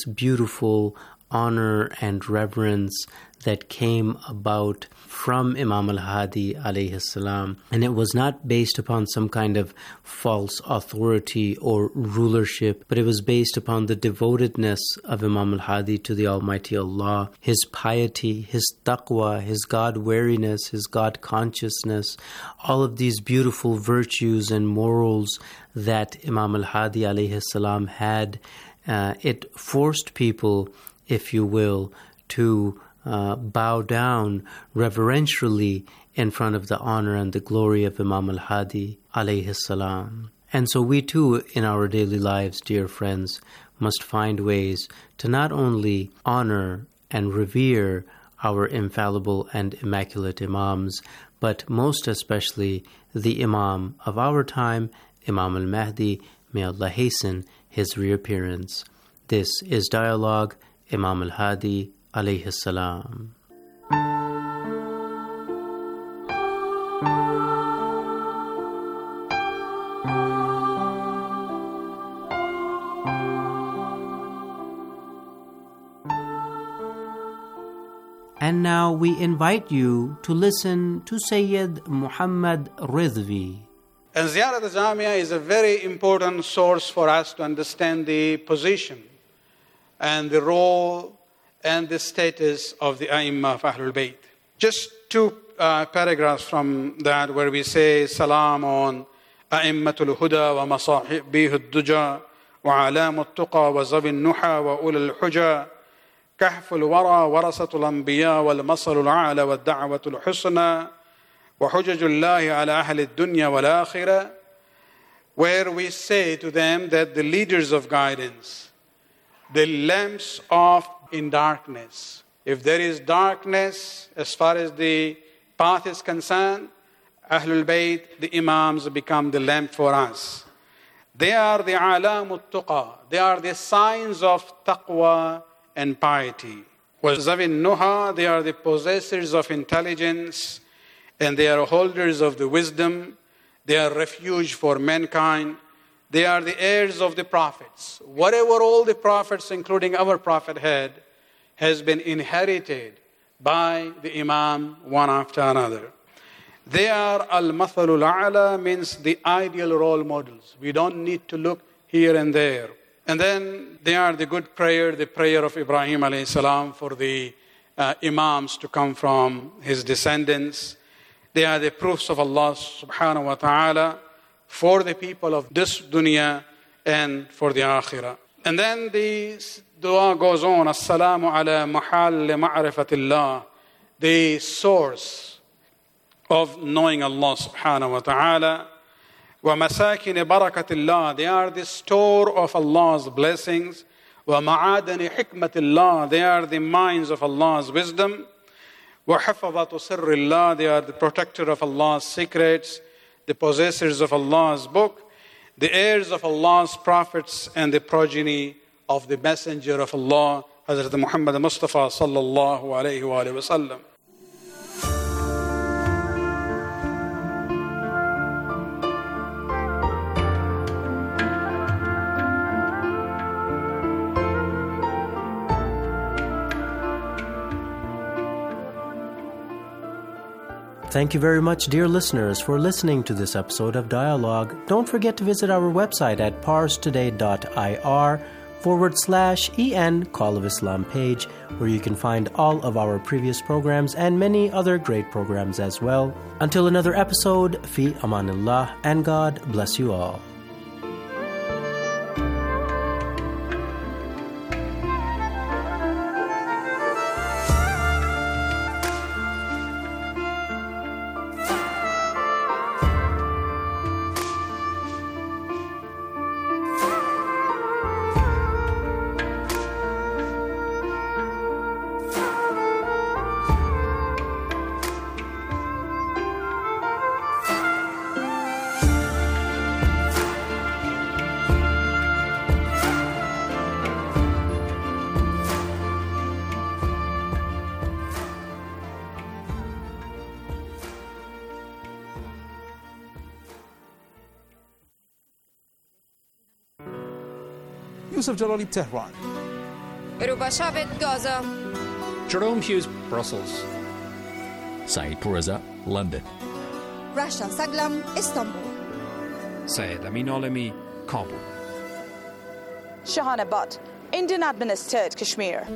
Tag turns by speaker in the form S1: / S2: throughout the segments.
S1: beautiful honor and reverence that came about from Imam al-Hadi alayhi salam. And it was not based upon some kind of false authority or rulership, but it was based upon the devotedness of Imam al-Hadi to the Almighty Allah, his piety, his taqwa, his God-wariness, his God-consciousness, all of these beautiful virtues and morals that Imam al-Hadi alayhi salam had. It forced people, if you will, to bow down reverentially in front of the honor and the glory of Imam al-Hadi alayhi salam. And so we too, in our daily lives, dear friends, must find ways to not only honor and revere our infallible and immaculate Imams, but most especially the Imam of our time, Imam al-Mahdi, may Allah hasten his reappearance. This is Dialogue, Imam al-Hadi alayhi salam. And now we invite you to listen to Sayyid Muhammad Ridvi.
S2: And Ziyarat al-Jamia is a very important source for us to understand the position and the role and the status of the A'immah of Ahlul Bayt. Just two paragraphs from that where we say, Salam on A'immatul Huda wa Masahibih al-Duja wa Alam al-Tuqa wa Zawin Nuha wa Ul al-Huja كهف الورى ورثة الأنبياء والمصل الأعلى والدعوة الحسنى وحجج الله على أهل الدنيا والآخرة, where we say to them that the leaders of guidance, the lamps of in darkness. If there is darkness as far as the path is concerned, Ahlul Bayt, the Imams, become the lamp for us. They are the alam al-tuqa. They are the signs of taqwa and piety. Zawin Nuha, they are the possessors of intelligence and they are holders of the wisdom. They are refuge for mankind. They are the heirs of the prophets. Whatever all the prophets, including our prophet, had, has been inherited by the Imam one after another. They are al-mathalul a'la, means the ideal role models. We don't need to look here and there. And then they are the good prayer, the prayer of Ibrahim alayhi salam for the Imams to come from his descendants. They are the proofs of Allah subhanahu wa ta'ala for the people of this dunya and for the akhirah. And then the dua goes on, As-salamu ala mahal ma'rifatillah, the source of knowing Allah subhanahu wa ta'ala. وَمَسَاكِنِ بَرَكَةِ اللَّهِ, they are the store of Allah's blessings. وَمَعَادَنِ حِكْمَةِ اللَّهِ, they are the mines of Allah's wisdom. وَحَفَظَةُ سِرِّ اللَّهِ, they are the protector of Allah's secrets, the possessors of Allah's book, the heirs of Allah's prophets, and the progeny of the messenger of Allah, Hazrat Muhammad Mustafa sallallahu alayhi wa sallam.
S1: Thank you very much, dear listeners, for listening to this episode of Dialogue. Don't forget to visit our website at parstoday.ir/en Call of Islam page, where you can find all of our previous programs and many other great programs as well. Until another episode, fi amanillah, and God bless you all.
S3: Yusuf Jalali, Tehran. Ruba Shabit, Gaza.
S4: Jerome Hughes, Brussels.
S5: Saeed Pourreza, London.
S6: Rasha Saglam, Istanbul.
S4: Syed Amin Alami, Kabul.
S7: Shahana Butt, Indian-administered Kashmir.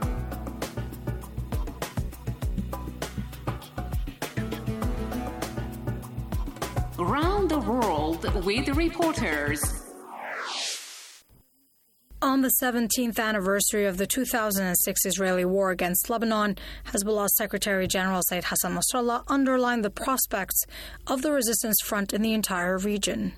S8: Around the world with reporters.
S9: On the 17th anniversary of the 2006 Israeli war against Lebanon, Hezbollah Secretary General Said Hassan Nasrallah underlined the prospects of the resistance front in the entire region.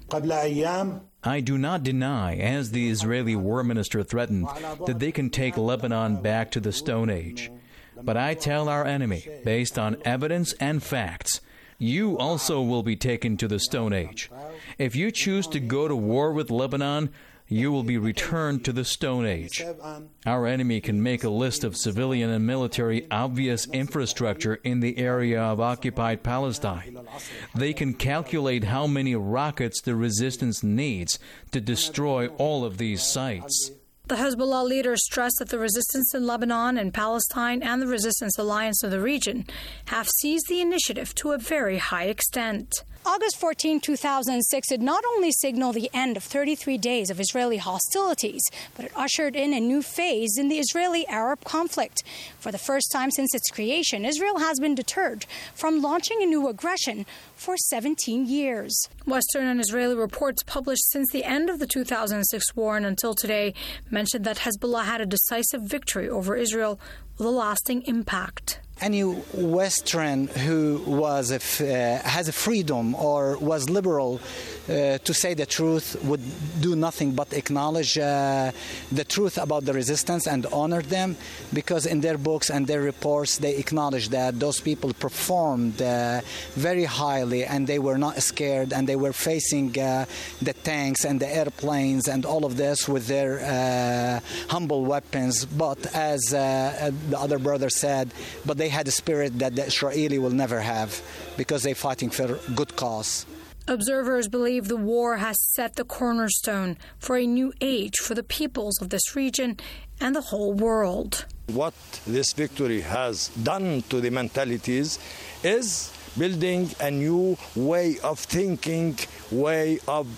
S10: I do not deny, as the Israeli war minister threatened, that they can take Lebanon back to the Stone Age. But I tell our enemy, based on evidence and facts, you also will be taken to the Stone Age. If you choose to go to war with Lebanon, you will be returned to the Stone Age. Our enemy can make a list of civilian and military obvious infrastructure in the area of occupied Palestine. They can calculate how many rockets the resistance needs to destroy all of these sites.
S9: The Hezbollah leader stressed that the resistance in Lebanon and Palestine and the resistance alliance of the region have seized the initiative to a very high extent. August 14, 2006 did not only signal the end of 33 days of Israeli hostilities, but it ushered in a new phase in the Israeli-Arab conflict. For the first time since its creation, Israel has been deterred from launching a new aggression for 17 years. Western and Israeli reports published since the end of the 2006 war and until today mentioned that Hezbollah had a decisive victory over Israel with a lasting impact.
S11: Any Western who was has a freedom or was liberal to say the truth would do nothing but acknowledge the truth about the resistance and honor them, because in their books and their reports they acknowledge that those people performed very highly and they were not scared and they were facing the tanks and the airplanes and all of this with their humble weapons. But as the other brother said, but they had a spirit that the Israeli will never have because they're fighting for good cause.
S9: Observers believe the war has set the cornerstone for a new age for the peoples of this region and the whole world.
S12: What this victory has done to the mentalities is building a new way of thinking, way of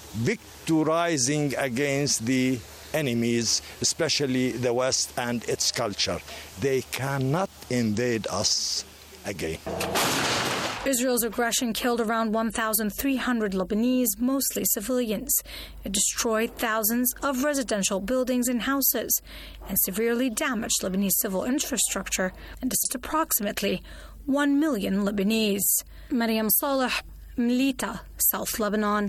S12: victorizing against the enemies, especially the West and its culture. They cannot invade us again.
S9: Israel's aggression killed around 1,300 Lebanese, mostly civilians. It destroyed thousands of residential buildings and houses and severely damaged Lebanese civil infrastructure and displaced approximately 1 million Lebanese. Mariam Saleh, Melita, South Lebanon.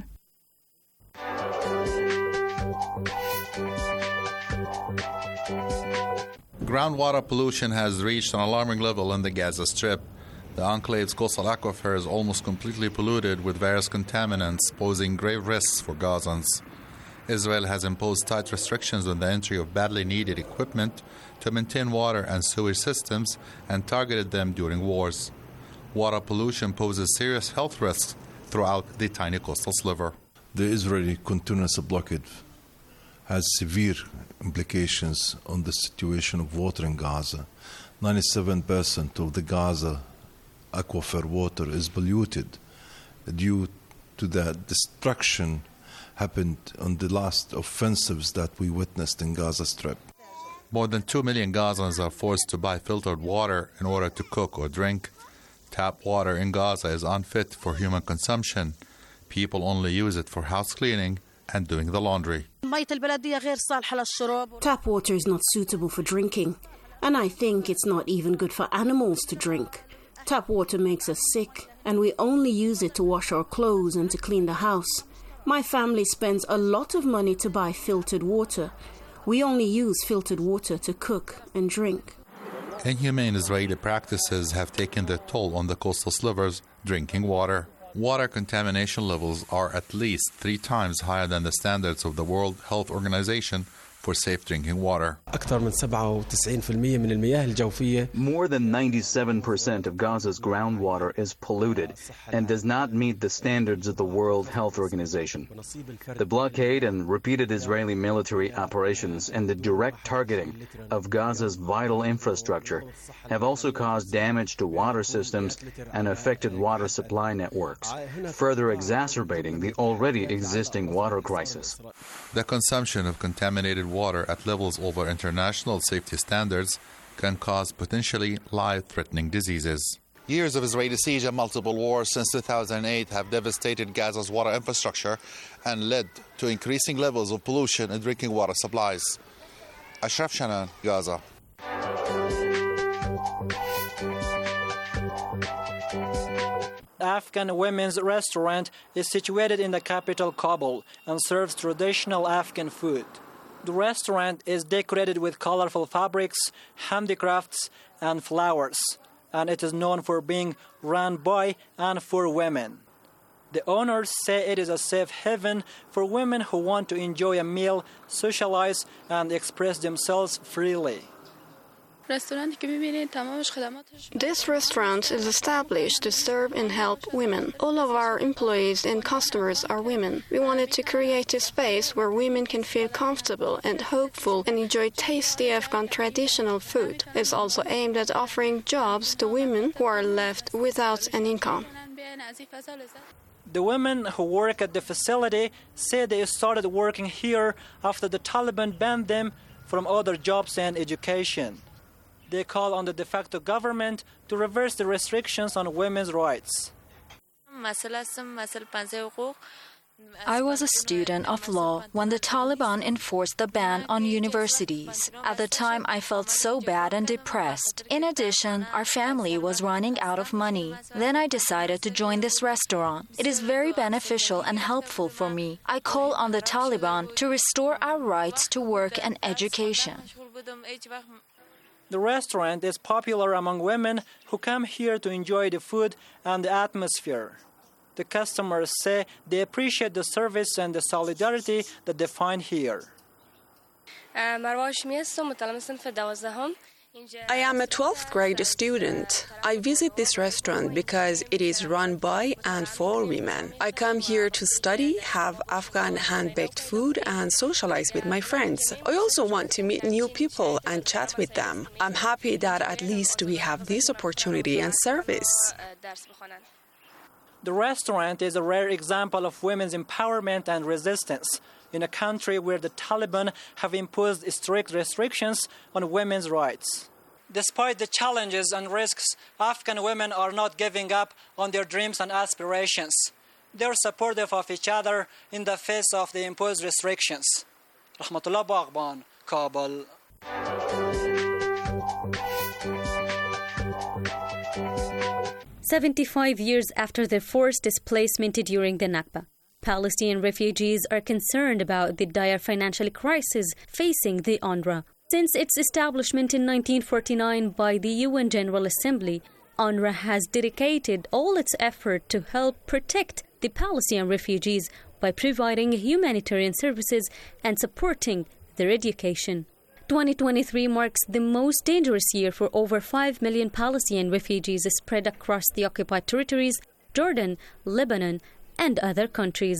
S13: Groundwater pollution has reached an alarming level in the Gaza Strip. The enclave's coastal aquifer is almost completely polluted with various contaminants, posing grave risks for Gazans. Israel has imposed tight restrictions on the entry of badly needed equipment to maintain water and sewage systems and targeted them during wars. Water pollution poses serious health risks throughout the tiny coastal sliver.
S14: The Israeli continuous blockade has severe implications on the situation of water in Gaza. 97% of the Gaza aquifer water is polluted due to the destruction happened on the last offensives that we witnessed in Gaza Strip.
S13: More than 2 million Gazans are forced to buy filtered water in order to cook or drink. Tap water in Gaza is unfit for human consumption. People only use it for house cleaning and doing the laundry.
S15: Tap water is not suitable for drinking, and I think it's not even good for animals to drink. Tap water makes us sick, and we only use it to wash our clothes and to clean the house. My family spends a lot of money to buy filtered water. We only use filtered water to cook and drink.
S13: Inhumane Israeli practices have taken their toll on the coastal sliver's drinking water. Water contamination levels are at least 3 times higher than the standards of the World Health Organization for safe drinking water.
S3: أكثر من 97% من المياه الجوفية.
S16: More than 97% of Gaza's groundwater is polluted and does not meet the standards of the World Health Organization. The blockade and repeated Israeli military operations and the direct targeting of Gaza's vital infrastructure have also caused damage to water systems and affected water supply networks, further exacerbating the already existing water crisis.
S13: The consumption of contaminated water at levels over international safety standards can cause potentially life-threatening diseases. Years of Israeli siege and multiple wars since 2008 have devastated Gaza's water infrastructure and led to increasing levels of pollution in drinking water supplies. Ashraf Shanan, Gaza.
S17: Afghan Women's Restaurant is situated in the capital Kabul and serves traditional Afghan food. The restaurant is decorated with colorful fabrics, handicrafts, and flowers, and it is known for being run by and for women. The owners say it is a safe haven for women who want to enjoy a meal, socialize, and express themselves freely.
S18: This restaurant is established to serve and help women. All of our employees and customers are women. We wanted to create a space where women can feel comfortable and hopeful and enjoy tasty Afghan traditional food. It's also aimed at offering jobs to women who are left without an income.
S17: The women who work at the facility say they started working here after the Taliban banned them from other jobs and education. They call on the de facto government to reverse the restrictions on women's rights.
S19: I was a student of law when the Taliban enforced the ban on universities. At the time, I felt so bad and depressed. In addition, our family was running out of money. Then I decided to join this restaurant. It is very beneficial and helpful for me. I call on the Taliban to restore our rights to work and education.
S17: The restaurant is popular among women who come here to enjoy the food and the atmosphere. The customers say they appreciate the service and the solidarity that they find here.
S20: I am a 12th grade student. I visit this restaurant because it is run by and for women. I come here to study, have Afghan hand-baked food, and socialize with my friends. I also want to meet new people and chat with them. I'm happy that at least we have this opportunity and service.
S17: The restaurant is a rare example of women's empowerment and resistance in a country where the Taliban have imposed strict restrictions on women's rights. Despite the challenges and risks, Afghan women are not giving up on their dreams and aspirations. They are supportive of each other in the face of the imposed restrictions. Rahmatullah Baghban, Kabul.
S21: "75 years after their forced displacement during the Nakba, Palestinian refugees are concerned about the dire financial crisis facing the UNRWA. Since its establishment in 1949 by the UN General Assembly, UNRWA has dedicated all its effort to help protect the Palestinian refugees by providing humanitarian services and supporting their education. 2023 marks the most dangerous year for over 5 million Palestinian refugees spread across the occupied territories, Jordan, Lebanon, and other countries.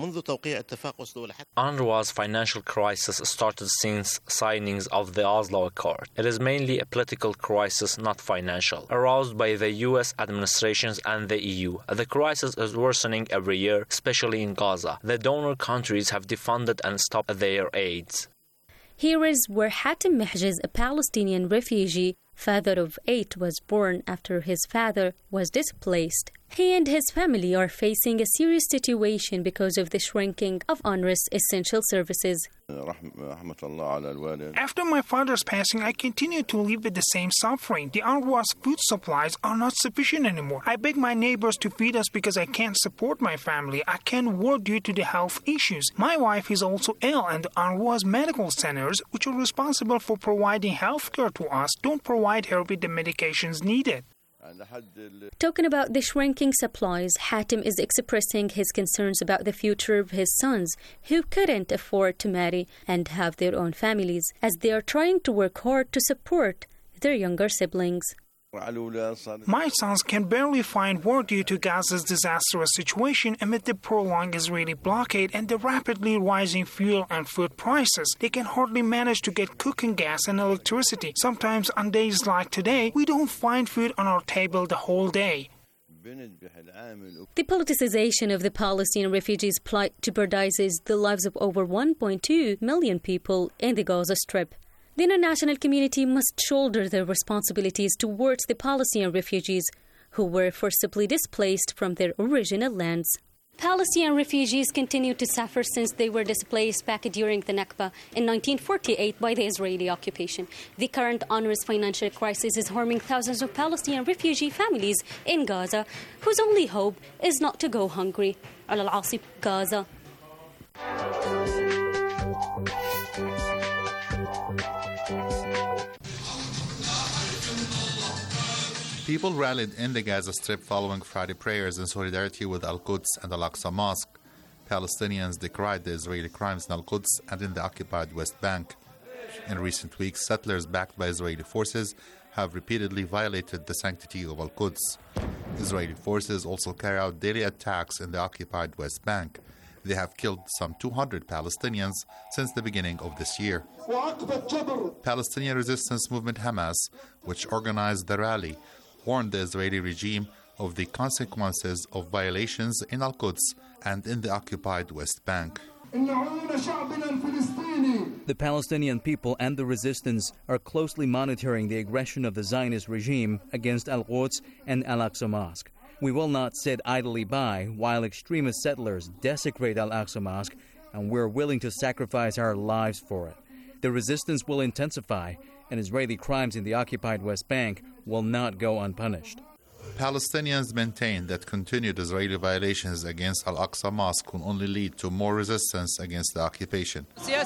S22: UNRWA's financial crisis started since signings of the Oslo Accord. It is mainly a political crisis, not financial, aroused by the U.S. administrations and the EU. The crisis is worsening every year, especially in Gaza. The donor countries have defunded and stopped their aids.
S21: Here is where Hatem Mehjez, a Palestinian refugee, father of 8, was born after his father was displaced. He and his family are facing a serious situation because of the shrinking of UNRWA's essential services.
S23: After my father's passing, I continue to live with the same suffering. The UNRWA's food supplies are not sufficient anymore. I beg my neighbors to feed us because I can't support my family. I can't work due to the health issues. My wife is also ill, and the UNRWA's medical centers, which are responsible for providing health care to us, don't provide her with the medications needed.
S21: Talking about the shrinking supplies, Hatem is expressing his concerns about the future of his sons, who couldn't afford to marry and have their own families, as they are trying to work hard to support their younger siblings.
S23: My sons can barely find work due to Gaza's disastrous situation amid the prolonged Israeli blockade and the rapidly rising fuel and food prices. They can hardly manage to get cooking gas and electricity. Sometimes on days like today, we don't find food on our table the whole day.
S21: The politicization of the Palestinian refugees' plight jeopardizes the lives of over 1.2 million people in the Gaza Strip. The international community must shoulder their responsibilities towards the Palestinian refugees who were forcibly displaced from their original lands. Palestinian refugees continue to suffer since they were displaced back during the Nakba in 1948 by the Israeli occupation. The current onerous financial crisis is harming thousands of Palestinian refugee families in Gaza, whose only hope is not to go hungry. Al-Asif, Gaza.
S13: People rallied in the Gaza Strip following Friday prayers in solidarity with Al-Quds and Al-Aqsa Mosque. Palestinians decried the Israeli crimes in Al-Quds and in the occupied West Bank. In recent weeks, settlers backed by Israeli forces have repeatedly violated the sanctity of Al-Quds. Israeli forces also carry out daily attacks in the occupied West Bank. They have killed some 200 Palestinians since the beginning of this year. Palestinian resistance movement Hamas, which organized the rally, warned the Israeli regime of the consequences of violations in Al-Quds and in the occupied West Bank.
S1: The Palestinian people and the resistance are closely monitoring the aggression of the Zionist regime against Al-Quds and Al-Aqsa Mosque. We will not sit idly by while extremist settlers desecrate Al-Aqsa Mosque, and we're willing to sacrifice our lives for it. The resistance will intensify, and Israeli crimes in the occupied West Bank will not go unpunished.
S13: Palestinians maintain that continued Israeli violations against Al-Aqsa Mosque will only lead to more resistance against the occupation.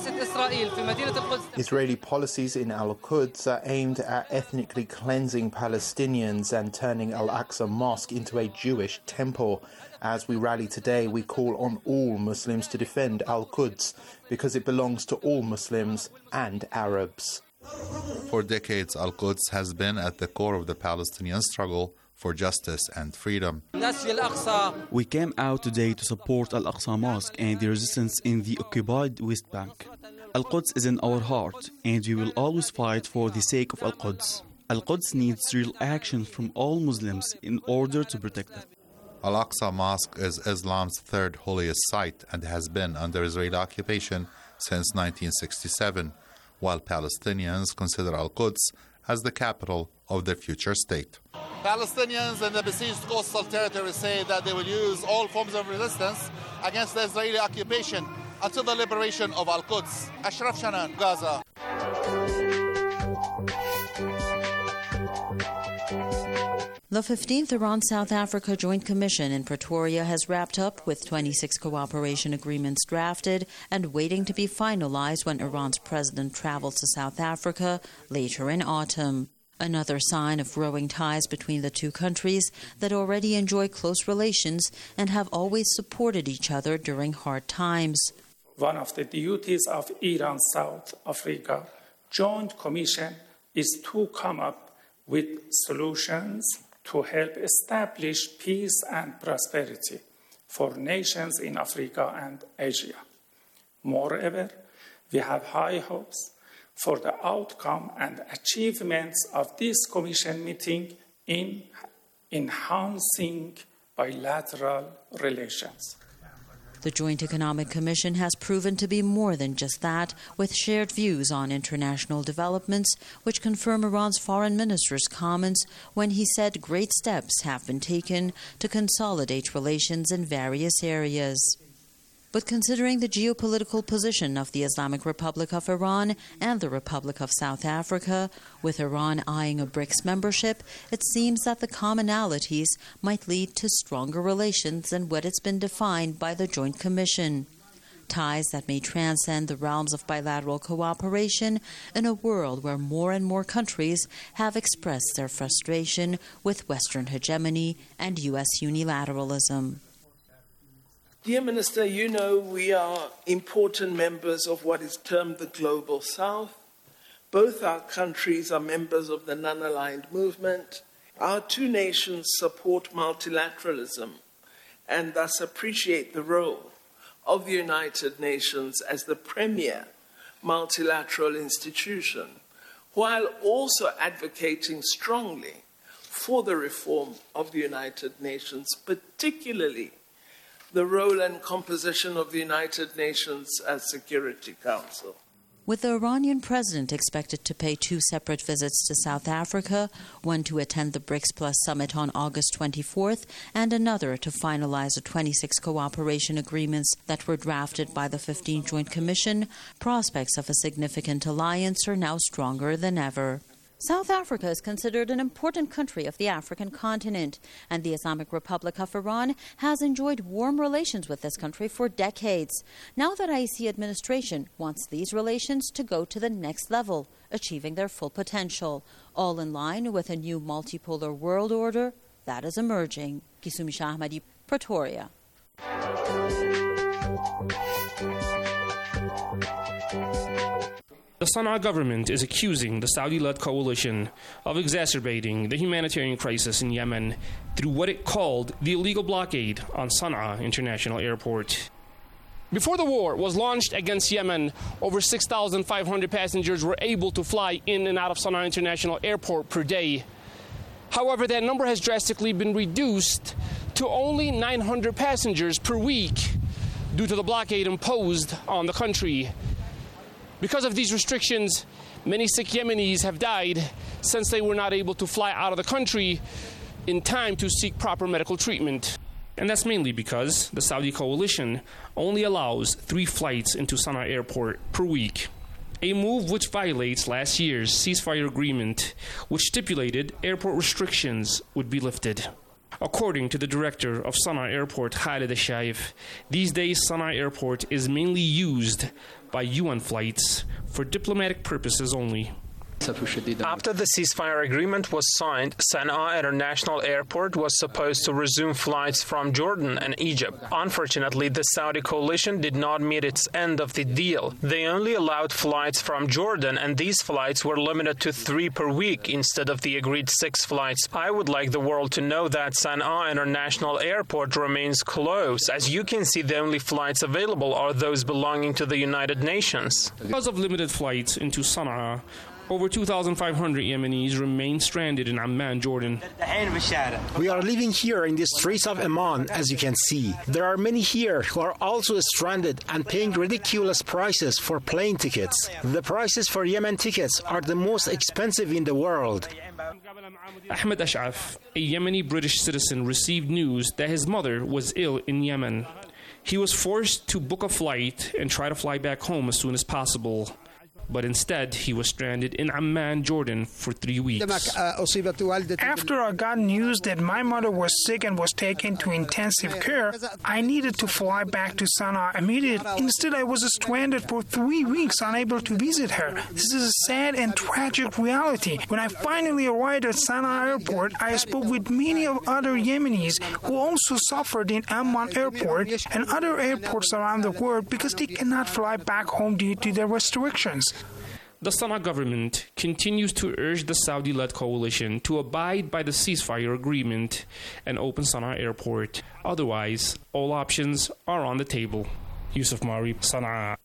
S2: Israeli policies in Al-Quds are aimed at ethnically cleansing Palestinians and turning Al-Aqsa Mosque into a Jewish temple. As we rally today, we call on all Muslims to defend Al-Quds because it belongs to all Muslims and Arabs.
S13: For decades, Al-Quds has been at the core of the Palestinian struggle for justice and freedom.
S5: We came out today to support Al-Aqsa Mosque and the resistance in the occupied West Bank. Al-Quds is in our heart, and we will always fight for the sake of Al-Quds. Al-Quds needs real action from all Muslims in order to protect it.
S13: Al-Aqsa Mosque is Islam's third holiest site and has been under Israeli occupation since 1967. While Palestinians consider Al-Quds as the capital of their future state.
S24: Palestinians in the besieged coastal territory say that they will use all forms of resistance against the Israeli occupation until the liberation of Al-Quds. Ashraf Shanan, Gaza.
S25: The 15th Iran-South Africa Joint Commission in Pretoria has wrapped up with 26 cooperation agreements drafted and waiting to be finalized when Iran's president travels to South Africa later in autumn. Another sign of growing ties between the two countries that already enjoy close relations and have always supported each other during hard times.
S26: One of the duties of Iran-South Africa Joint Commission is to come up with solutions to help establish peace and prosperity for nations in Africa and Asia. Moreover, we have high hopes for the outcome and achievements of this Commission meeting in enhancing bilateral relations.
S25: The Joint Economic Commission has proven to be more than just that, with shared views on international developments, which confirm Iran's foreign minister's comments when he said great steps have been taken to consolidate relations in various areas. But considering the geopolitical position of the Islamic Republic of Iran and the Republic of South Africa, with Iran eyeing a BRICS membership, it seems that the commonalities might lead to stronger relations than what has been defined by the Joint Commission. ties that may transcend the realms of bilateral cooperation in a world where more and more countries have expressed their frustration with Western hegemony and U.S. unilateralism.
S4: Dear Minister, you know we are important members of what is termed the Global South. Both our countries are members of the Non-Aligned Movement. Our two nations support multilateralism and thus appreciate the role of the United Nations as the premier multilateral institution, while also advocating strongly for the reform of the United Nations, particularly the role and composition of the United Nations as Security Council.
S25: With the Iranian president expected to pay 2 separate visits to South Africa, one to attend the BRICS Plus summit on August 24th, and another to finalize the 26 cooperation agreements that were drafted by the 15th Joint Commission, prospects of a significant alliance are now stronger than ever. South Africa is considered an important country of the African continent, and the Islamic Republic of Iran has enjoyed warm relations with this country for decades. Now the Raisi administration wants these relations to go to the next level, achieving their full potential, all in line with a new multipolar world order that is emerging. Kisumi Shah Ahmadi, Pretoria.
S6: The Sana'a government is accusing the Saudi-led coalition of exacerbating the humanitarian crisis in Yemen through what it called the illegal blockade on Sana'a International Airport. Before the war was launched against Yemen, over 6,500 passengers were able to fly in and out of Sana'a International Airport per day. However, that number has drastically been reduced to only 900 passengers per week due to the blockade imposed on the country. Because of these restrictions, many sick Yemenis have died since they were not able to fly out of the country in time to seek proper medical treatment. And that's mainly because the Saudi coalition only allows 3 flights into Sana'a Airport per week, a move which violates last year's ceasefire agreement, which stipulated airport restrictions would be lifted. According to the director of Sana'a Airport, Khalid Al-Shaif, these days Sana'a Airport is mainly used by UN flights for diplomatic purposes only.
S7: After the ceasefire agreement was signed, Sana'a International Airport was supposed to resume flights from Jordan and Egypt. Unfortunately, the Saudi coalition did not meet its end of the deal. They only allowed flights from Jordan, and these flights were limited to 3 per week instead of the agreed 6 flights. I would like the world to know that Sana'a International Airport remains closed. As you can see, the only flights available are those belonging to the United Nations.
S6: Because of limited flights into Sana'a, over 2,500 Yemenis remain stranded in Amman, Jordan.
S8: We are living here in the streets of Amman, as you can see. There are many here who are also stranded and paying ridiculous prices for plane tickets. The prices for Yemen tickets are the most expensive in the world.
S6: Ahmed Ash'af, a Yemeni British citizen, received news that his mother was ill in Yemen. He was forced to book a flight and try to fly back home as soon as possible. But instead, he was stranded in Amman, Jordan, for 3 weeks.
S23: After I got news that my mother was sick and was taken to intensive care, I needed to fly back to Sana'a immediately. Instead, I was stranded for 3 weeks, unable to visit her. This is a sad and tragic reality. When I finally arrived at Sana'a Airport, I spoke with many of other Yemenis who also suffered in Amman Airport and other airports around the world because they cannot fly back home due to the restrictions.
S6: The Sana'a government continues to urge the Saudi-led coalition to abide by the ceasefire agreement and open Sana'a Airport. Otherwise, all options are on the table. Yusuf Mari, Sana'a.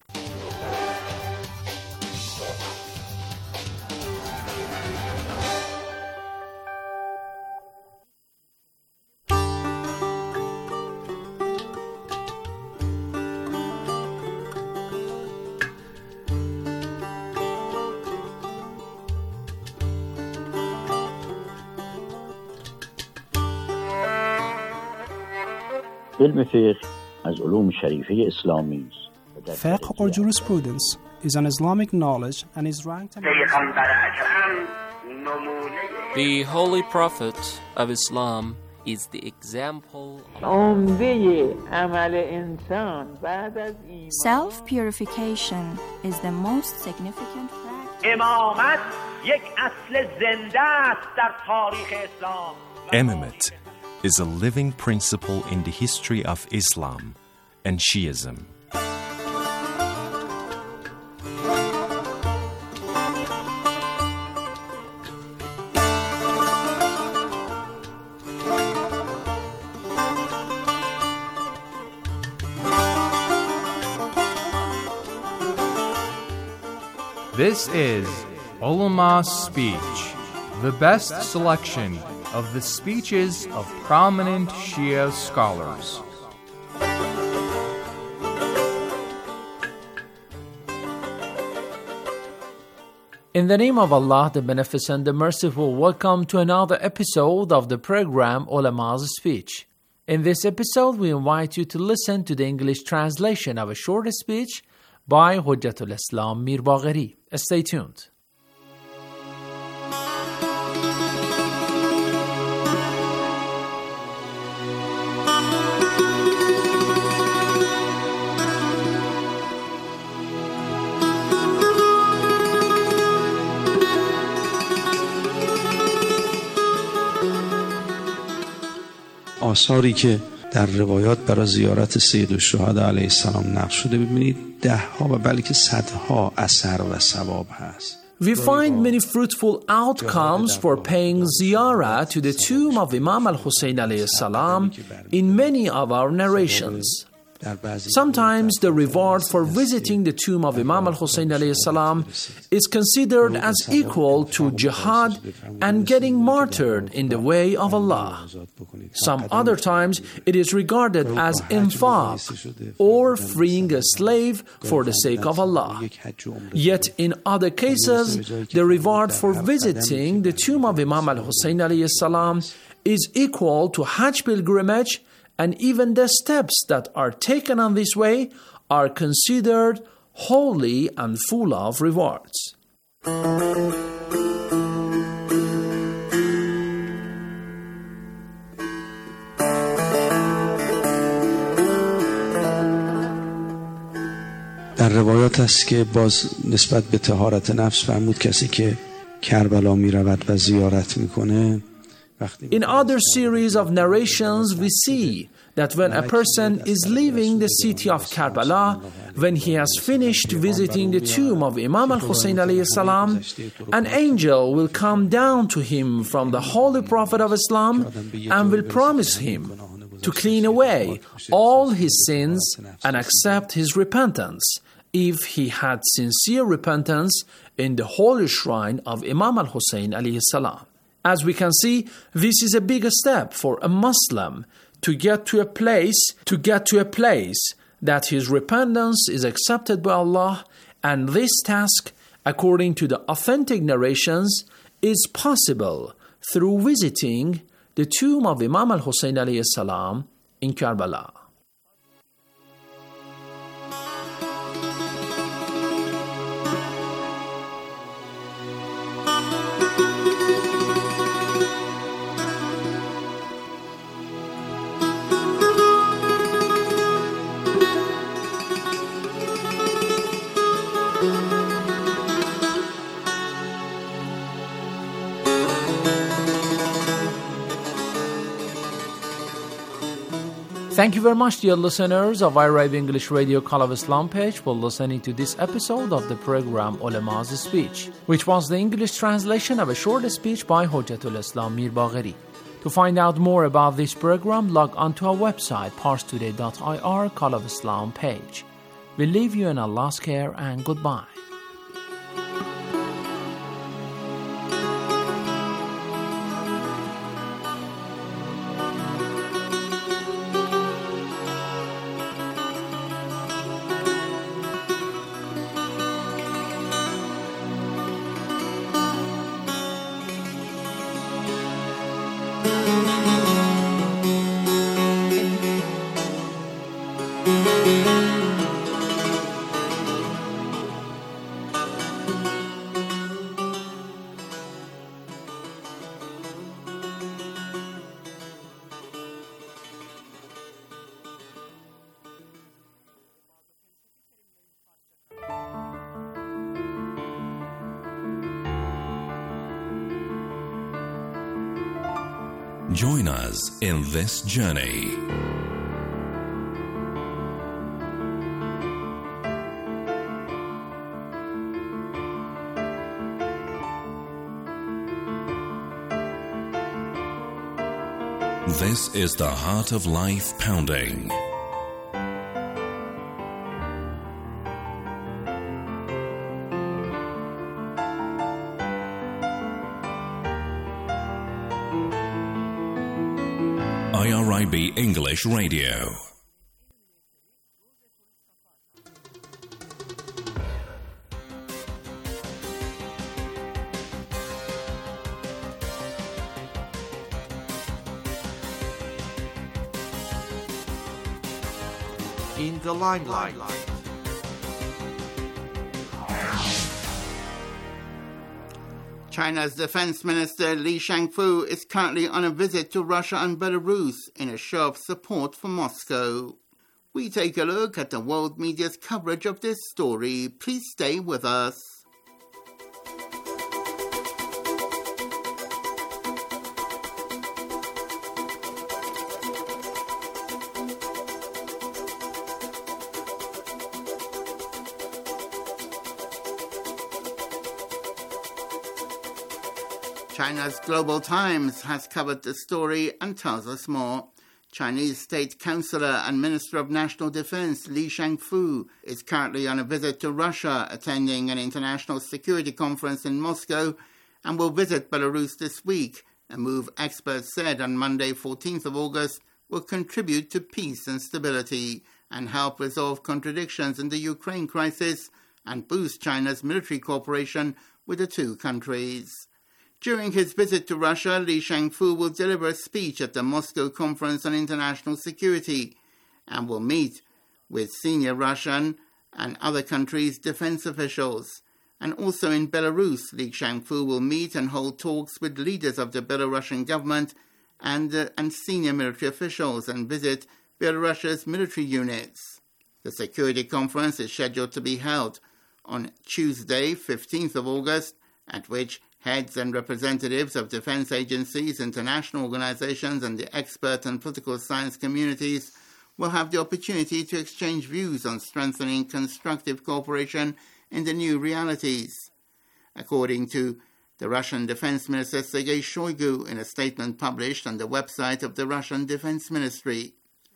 S10: Fiqh or jurisprudence is an Islamic knowledge and is ranked
S11: The Holy Prophet of Islam
S3: is the example.
S9: Self-purification is the most significant practice.
S11: Imamate is a living principle in the history of Islam and Shiism.
S12: This is Ulama's Speech, the best selection of the speeches of prominent Shia scholars.
S14: In the name of Allah, the Beneficent, the Merciful, welcome to another episode of the program Ulama's Speech. In this episode, we invite you to listen to the English translation of a short speech by Hujjatul Islam Mir Bagheri. Stay tuned.
S15: آثاری که در روایات برای زیارت سید الشهدا علیه السلام نقل شده ببینید ده‌ها و بلکه صدها اثر و ثواب هست.
S14: We find many fruitful outcomes for paying ziyarah to the tomb of Imam al-Hussein alayhi salam in many of our narrations. Sometimes the reward for visiting the tomb of Imam al-Hussein alayhi salam is considered as equal to jihad and getting martyred in the way of Allah. Some other times it is regarded as infaq or freeing a slave for the sake of Allah. Yet in other cases, the reward for visiting the tomb of Imam al-Hussein alayhi salam is equal to Hajj pilgrimage, and even the steps that are taken on this way are considered holy and full of rewards.
S15: در روایات است که باز نسبت به طهارت نفس فرمود کسی که کربلا می رود و زیارت می کنه.
S14: In other series of narrations, we see that when a person is leaving the city of Karbala, when he has finished visiting the tomb of Imam al-Hussein alayhi salam, an angel will come down to him from the Holy Prophet of Islam and will promise him to clean away all his sins and accept his repentance if he had sincere repentance in the holy shrine of Imam al-Hussein alayhi salam. As we can see, this is a big step for a Muslim to get to a place that his repentance is accepted by Allah, and this task, according to the authentic narrations, is possible through visiting the tomb of Imam al-Hussein alayhi salam in Karbala. Thank you very much, dear listeners of iRadio English Radio Call of Islam page, for listening to this episode of the program Ulama's Speech, which was the English translation of a short speech by Hujjatul Islam Mir Bagheri. To find out more about this program, log on to our website, parstoday.ir Call of Islam page. We leave you in Allah's care and goodbye.
S3: Join us in this journey. This is the Heart of Life Pounding. IRIB English Radio.
S16: In the limelight. China's Defense Minister Li Shangfu is currently on a visit to Russia and Belarus in a show of support for Moscow. We take a look at the world media's coverage of this story. Please stay with us. China's Global Times has covered the story and tells us more. Chinese State Councillor and Minister of National Defense Li Shangfu is currently on a visit to Russia, attending an international security conference in Moscow, and will visit Belarus this week, a move experts said on Monday, 14th of August, will contribute to peace and stability and help resolve contradictions in the Ukraine crisis and boost China's military cooperation with the two countries. During his visit to Russia, Li Shangfu will deliver a speech at the Moscow Conference on International Security and will meet with senior Russian and other countries' defense officials. And also in Belarus, Li Shangfu will meet and hold talks with leaders of the Belarusian government and senior military officials and visit Belarus's military units. The security conference is scheduled to be held on Tuesday, 15th of August, at which heads and representatives of defense agencies, international organizations, and the expert and political science communities will have the opportunity to exchange views on strengthening constructive cooperation in the new realities. According to the Russian Defense Minister Sergei Shoigu in a statement published on the website of the Russian Defense Ministry,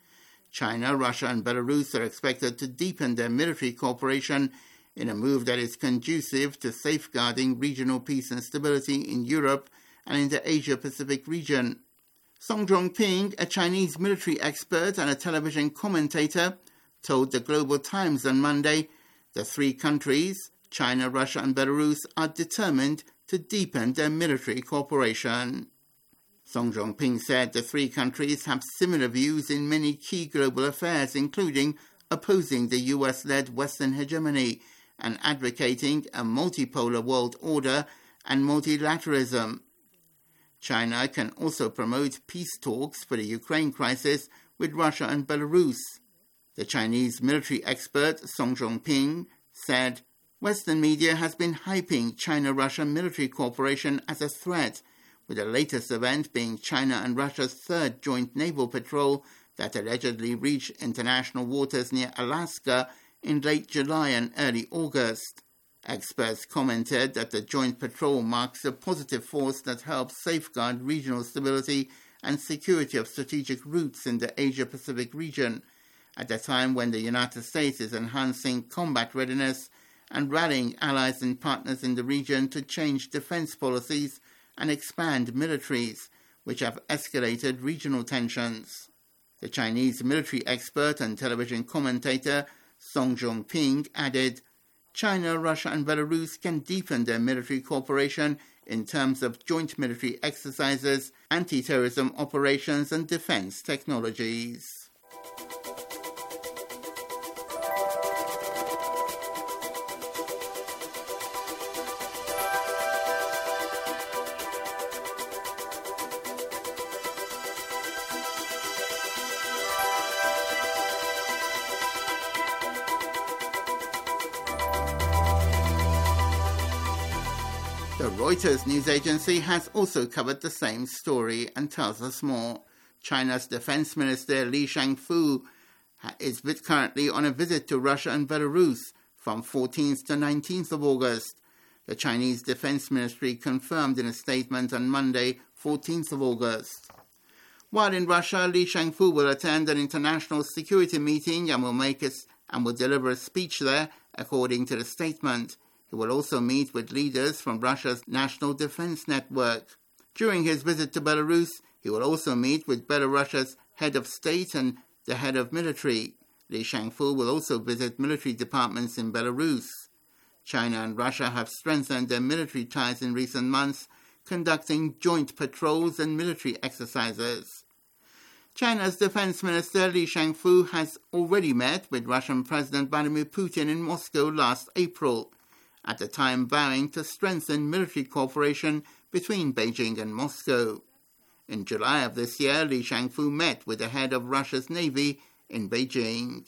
S16: China, Russia, and Belarus are expected to deepen their military cooperation in a move that is conducive to safeguarding regional peace and stability in Europe and in the Asia-Pacific region. Song Zhongping, a Chinese military expert and a television commentator, told the Global Times on Monday the three countries, China, Russia, and Belarus, are determined to deepen their military cooperation. Song Zhongping said the three countries have similar views in many key global affairs, including opposing the US-led Western hegemony and advocating a multipolar world order and multilateralism. China can also promote peace talks for the Ukraine crisis with Russia and Belarus. The Chinese military expert Song Zhongping said, Western media has been hyping China-Russia military cooperation as a threat, with the latest event being China and Russia's third joint naval patrol that allegedly reached international waters near Alaska in late July and early August. Experts commented that the joint patrol marks a positive force that helps safeguard regional stability and security of strategic routes in the Asia-Pacific region, at a time when the United States is enhancing combat readiness and rallying allies and partners in the region to change defense policies and expand militaries, which have escalated regional tensions. The Chinese military expert and television commentator Song Zhongping added, China, Russia, and Belarus can deepen their military cooperation in terms of joint military exercises, anti-terrorism operations, and defense technologies. The Reuters news agency has also covered the same story and tells us more. China's Defense Minister Li Shangfu is currently on a visit to Russia and Belarus from 14th to 19th of August. The Chinese Defense Ministry confirmed in a statement on Monday, 14th of August. While in Russia, Li Shangfu will attend an international security meeting and will deliver a speech there, according to the statement. He will also meet with leaders from Russia's National Defense Network. During his visit to Belarus, he will also meet with Belarusia's head of state and the head of military. Li Shangfu will also visit military departments in Belarus. China and Russia have strengthened their military ties in recent months, conducting joint patrols and military exercises. China's Defense Minister Li Shangfu has already met with Russian President Vladimir Putin in Moscow last April, at the time vowing to strengthen military cooperation between Beijing and Moscow. In July of this year, Li Shangfu met with the head of Russia's Navy in Beijing.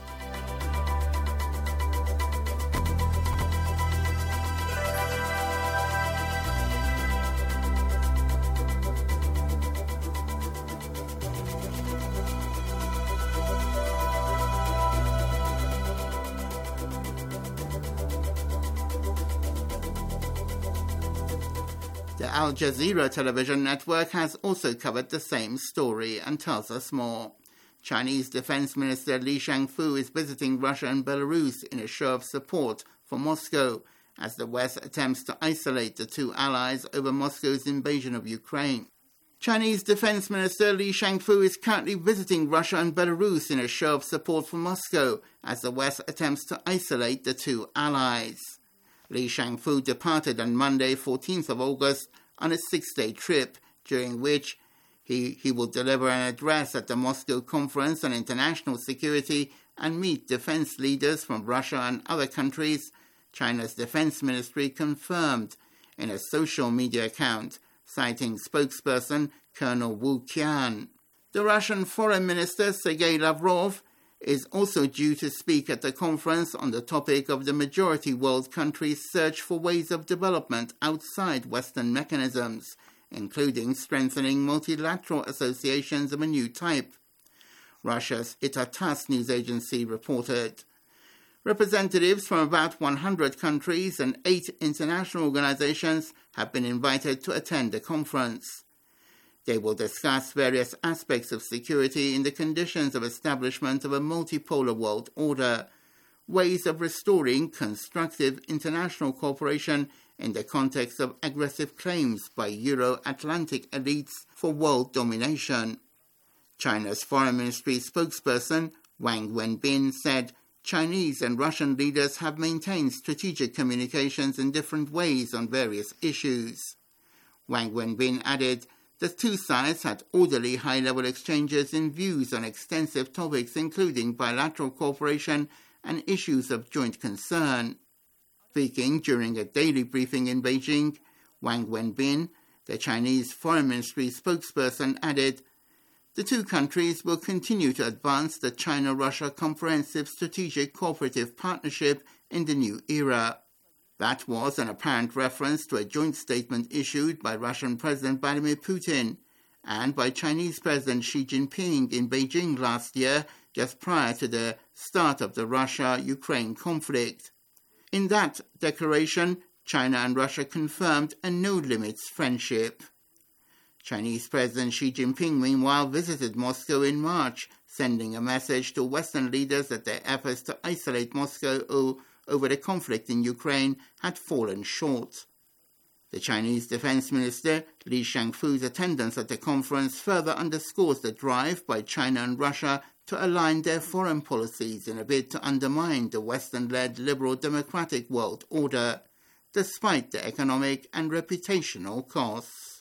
S16: The Al Jazeera television network has also covered the same story and tells us more. Chinese Defense Minister Li Shangfu is visiting Russia and Belarus in a show of support for Moscow as the West attempts to isolate the two allies over Moscow's invasion of Ukraine. Chinese Defense Minister Li Shangfu is currently visiting Russia and Belarus in a show of support for Moscow as the West attempts to isolate the two allies. Li Shangfu departed on Monday, 14th of August, on a 6-day trip, during which he will deliver an address at the Moscow Conference on International Security and meet defense leaders from Russia and other countries, China's Defense Ministry confirmed in a social media account, citing spokesperson Colonel Wu Qian. The Russian Foreign Minister Sergei Lavrov is also due to speak at the conference on the topic of the majority world countries' search for ways of development outside Western mechanisms, including strengthening multilateral associations of a new type. Russia's Itatas news agency reported. Representatives from about 100 countries and 8 international organizations have been invited to attend the conference. They will discuss various aspects of security in the conditions of establishment of a multipolar world order, ways of restoring constructive international cooperation in the context of aggressive claims by Euro-Atlantic elites for world domination. China's Foreign Ministry spokesperson Wang Wenbin said Chinese and Russian leaders have maintained strategic communications in different ways on various issues. Wang Wenbin added, the two sides had orderly high-level exchanges in views on extensive topics including bilateral cooperation and issues of joint concern. Speaking during a daily briefing in Beijing, Wang Wenbin, the Chinese Foreign Ministry spokesperson, added, the two countries will continue to advance the China-Russia Comprehensive Strategic Cooperative Partnership in the new era. That was an apparent reference to a joint statement issued by Russian President Vladimir Putin and by Chinese President Xi Jinping in Beijing last year, just prior to the start of the Russia-Ukraine conflict. In that declaration, China and Russia confirmed a no-limits friendship. Chinese President Xi Jinping, meanwhile, visited Moscow in March, sending a message to Western leaders that their efforts to isolate Moscow over the conflict in Ukraine had fallen short. The Chinese Defense Minister Li Shangfu's attendance at the conference further underscores the drive by China and Russia to align their foreign policies in a bid to undermine the Western-led liberal democratic world order, despite the economic and reputational costs.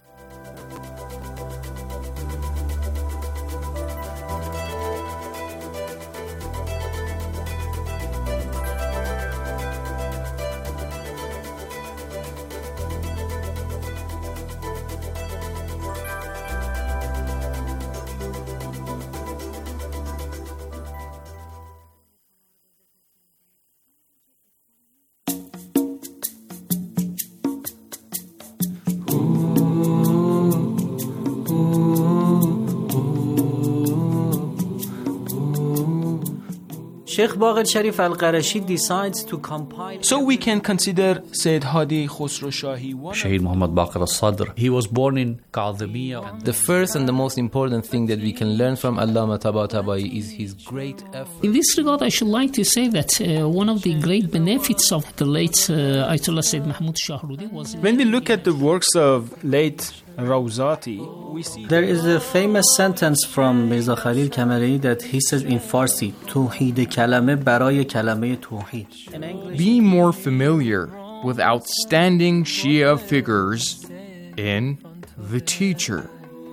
S17: Sheikh Baqir Sharif Al-Qarashi decides to compile.
S18: So we can consider Sayyid Hadi Khosrow Shahi.
S19: Shaheed Muhammad Baqir al-Sadr. He was born in Kadhimiya.
S20: The first and the most important thing that we can learn from Allama Tabatabai is his great effort.
S21: In this regard, I should like to say that one of the great benefits of the late Ayatollah Sayyid Mahmoud Shahrudi was...
S18: When we look at the works of late Rawzati, we see...
S17: There is a famous sentence from Mirza Khalil Kamari that he says in Farsi, Tawheed kalame baraye kalame tawheed.
S12: Be more familiar with outstanding Shia figures in The Teacher.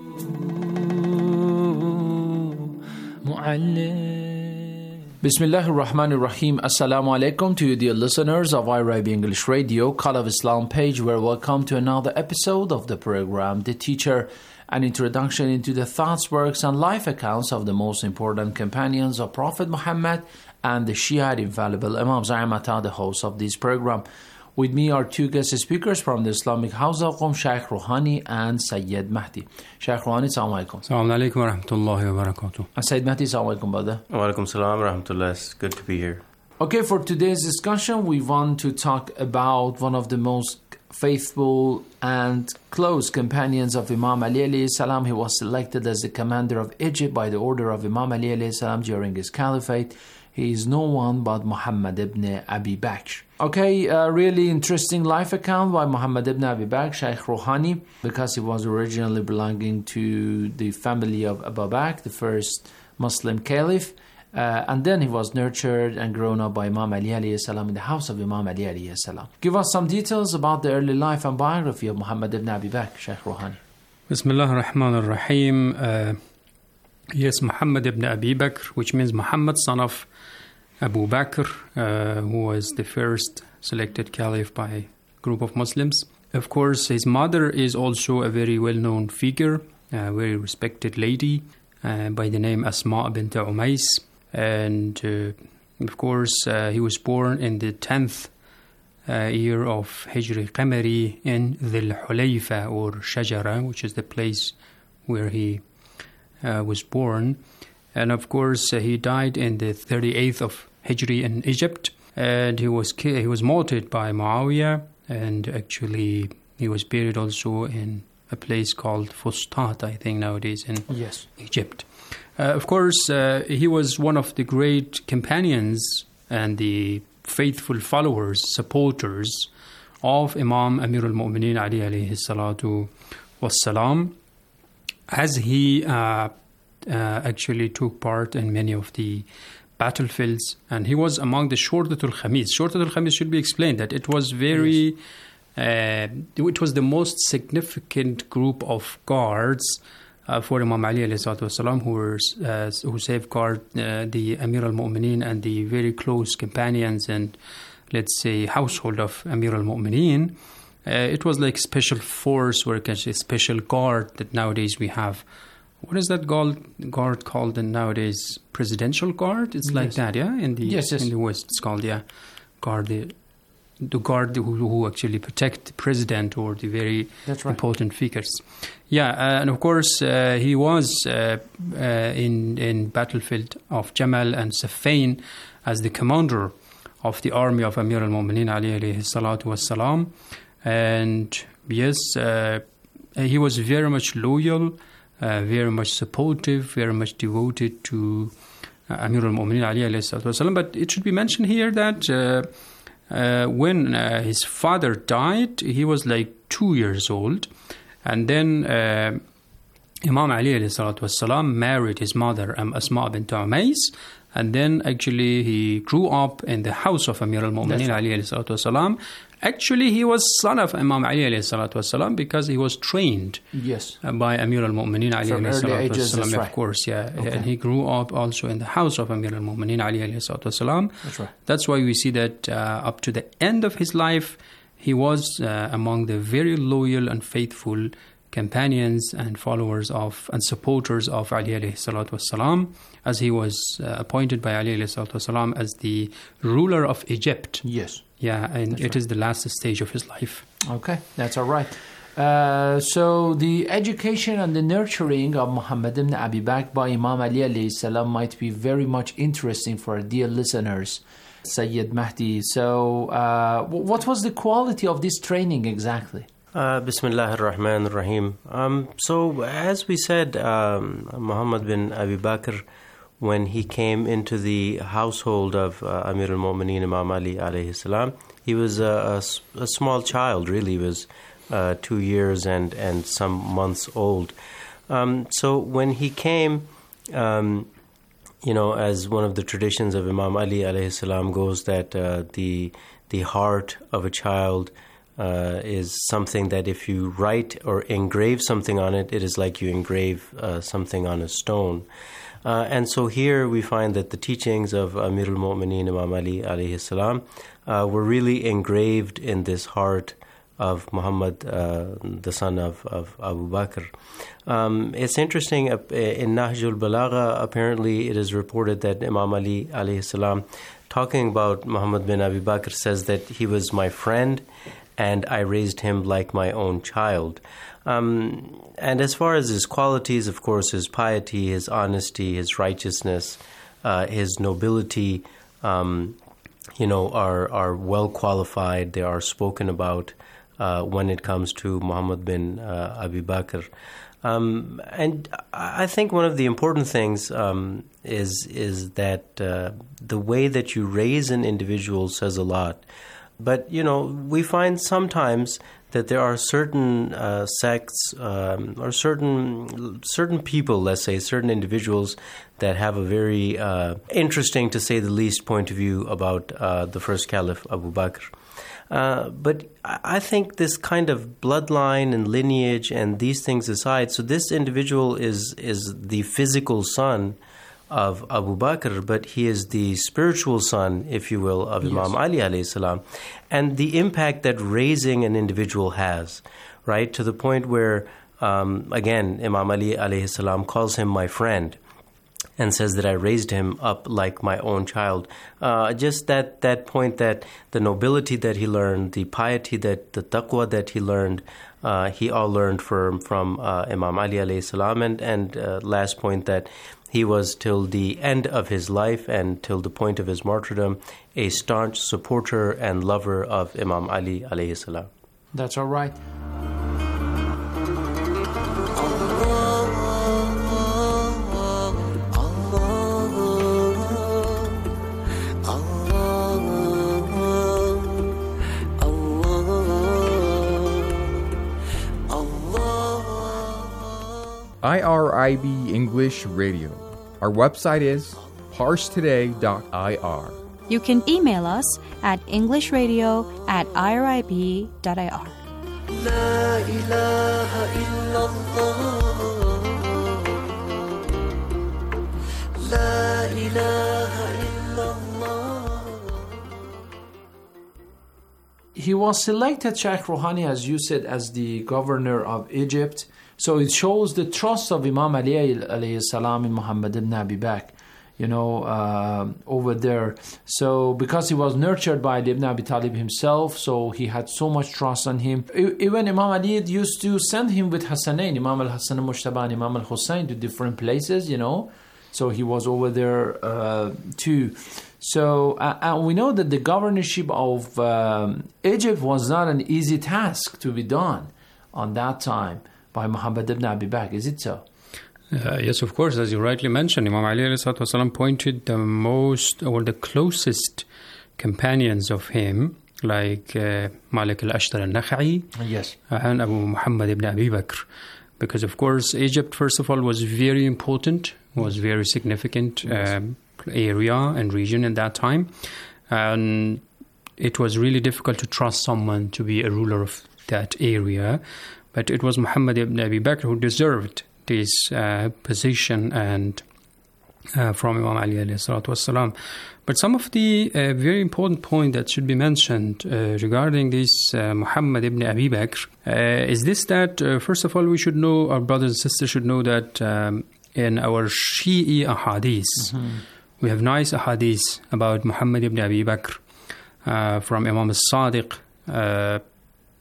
S14: Bismillahir Rahmanir Rahim. Assalamu alaikum to you, dear listeners of IRIB English Radio, Call of Islam page, where welcome to another episode of the program, The Teacher, an introduction into the thoughts, works, and life accounts of the most important companions of Prophet Muhammad and the Shia infallible Imam Za'imata, the host of this program. With me are two guest speakers from the Islamic House of Qom, Shaykh Rouhani and Sayyid Mahdi. Shaykh Rouhani, Assalamu alaikum.
S22: Assalamu alaikum wa rahmatullahi wa barakatuh.
S14: And Sayyid Mahdi, Assalamu alaikum, brother.
S22: Wa alaikum salam wa rahmatullah. It's good to be here.
S14: Okay, for today's discussion, we want to talk about one of the most faithful and close companions of Imam Ali alayhi salam. He was selected as the commander of Egypt by the order of Imam Ali alayhi salam during his caliphate. He is no one but Muhammad ibn Abi Bakr. Okay, really interesting life account by Muhammad ibn Abi Bakr, Shaykh Rouhani, because he was originally belonging to the family of Abu Bakr, the first Muslim caliph. And then he was nurtured and grown up by Imam Ali alayhi salam in the house of Imam Ali alayhi salam. Give us some details about the early life and biography of Muhammad ibn Abi Bakr, Shaykh Rouhani.
S22: Bismillah ar-Rahman ar-Rahim. Yes, Muhammad ibn Abi Bakr, which means Muhammad, son of Abu Bakr, who was the first selected caliph by a group of Muslims. Of course, his mother is also a very well-known figure, a very respected lady by the name Asma bint Umais. And of course, he was born in the 10th year of Hijri Qamari in Dhul Hulayfa or Shajara, which is the place where he was born. And of course, he died in the 38th of Hijri in Egypt, and he was martyred by Muawiyah, and actually he was buried also in a place called Fustat, I think nowadays in Egypt. Of course, he was one of the great companions and the faithful followers, supporters of Imam Amir al-Mu'mineen Ali alayhi salatu wassalam, as he actually took part in many of the battlefields, and he was among the Shurtatul Khamis. Shurtatul Khamis should be explained that it was very, it was the most significant group of guards for Imam Ali alayhi salatu wasalam, who safeguard the Amir al-Mu'mineen and the very close companions and, let's say, household of Amir al-Mu'mineen. It was like special force, or a special guard that nowadays we have. What is that guard called nowadays? Presidential guard? It's like that, yeah? In the in the West, it's called, guard. The guard who actually protect the president or the very important figures. And of course, he was in battlefield of Jamal and Saffain as the commander of the army of Amir al-Mu'mineen Ali alayhi salatu wassalam. And yes, he was very much loyal, very much supportive, very much devoted to Amir al-Mu'mineen Ali alayhi salatu wasalam. But it should be mentioned here that when his father died, he was like 2 years old. And then Imam Ali alayhi salatu wasalam married his mother, Asma bint Umais. And then actually he grew up in the house of Amir al-Mu'mineen Ali alayhi salatu wasalam. Actually, he was son of Imam Ali alayhi salatu wasalam because he was trained by Amir al-Mu'mineen Ali alayhi salatu wasalam, of course, and he grew up also in the house of Amir al-Mu'mineen Ali alayhi salatu wasalam. That's why we see that up to the end of his life, he was among the very loyal and faithful companions and followers of and supporters of Ali alayhi salatu wasalam, as he was appointed by Ali alayhi salatu wasalam as the ruler of Egypt. And it is the last stage of his life.
S14: Okay, that's all right. So the education and the nurturing of Muhammad ibn Abi Bakr by Imam Ali alayhi salam might be very much interesting for our dear listeners. Sayyid Mahdi, so what was the quality of this training exactly?
S1: Bismillah ar-Rahman ar-Rahim. So as we said, Muhammad bin Abi Bakr, when he came into the household of Amir al-Mu'mineen Imam Ali alayhi salam, he was a small child, really. He was 2 years and some months old. So when he came, as one of the traditions of Imam Ali alayhi salam goes, that the heart of a child is something that if you write or engrave something on it, it is like you engrave something on a stone. And so here we find that the teachings of Amir al-Mu'mineen Imam Ali alayhi salam were really engraved in this heart of Muhammad, the son of Abu Bakr. It's interesting, in Nahjul Balagha, apparently it is reported that Imam Ali alayhi salam, talking about Muhammad bin Abi Bakr, says that he was my friend and I raised him like my own child. And as far as his qualities, of course, his piety, his honesty, his righteousness, his nobility, are well qualified. They are spoken about when it comes to Muhammad bin Abi Bakr. And I think one of the important things is that the way that you raise an individual says a lot. But, we find sometimes that there are certain sects or certain people, let's say, certain individuals that have a very interesting, to say the least, point of view about the first Caliph, Abu Bakr. But I think this kind of bloodline and lineage and these things aside, so this individual is the physical son of Abu Bakr, but he is the spiritual son, if you will, of Imam Ali alayhi salam. And the impact that raising an individual has, right, to the point where, again, Imam Ali alayhi salam calls him my friend and says that I raised him up like my own child. Just that point, that the nobility that he learned, the piety, the taqwa that he learned, he all learned from Imam Ali alayhi salam. And last point, that he was till the end of his life and till the point of his martyrdom a staunch supporter and lover of Imam Ali alayhi salam.
S14: That's all right.
S12: IRIB English Radio. Our website is parstoday.ir.
S9: You can email us at englishradio@irib.ir. La ilaha illallah. La ilaha
S14: illallah. He was selected, Sheikh Rouhani, as you said, as the governor of Egypt. So it shows the trust of Imam Ali alayhi salam in Muhammad ibn Abi Bakr, over there. So because he was nurtured by Ibn Abi Talib himself, so he had so much trust on him. Even Imam Ali used to send him with Hassanain, Imam al-Hassan al-Mushtaba and Imam al-Hussein, to different places, So he was over there too. So and we know that the governorship of Egypt was not an easy task to be done on that time by Muhammad ibn Abi Bakr. Is it so?
S22: Yes, of course. As you rightly mentioned, Imam Ali ﷺ pointed the most or the closest companions of him, like Malik al-Ashtar al-Nakha'i,
S14: yes,
S22: and Abu Muhammad ibn Abi Bakr. Because, of course, Egypt, first of all, was very important, was very significant area and region in that time. And it was really difficult to trust someone to be a ruler of that area. But it was Muhammad ibn Abi Bakr who deserved this position and from Imam Ali alayhi salatu wassalam. But some of the very important point that should be mentioned regarding this Muhammad ibn Abi Bakr is this, that first of all we should know, our brothers and sisters should know, that in our Shi'i ahadith, we have nice ahadith about Muhammad ibn Abi Bakr from Imam al-Sadiq,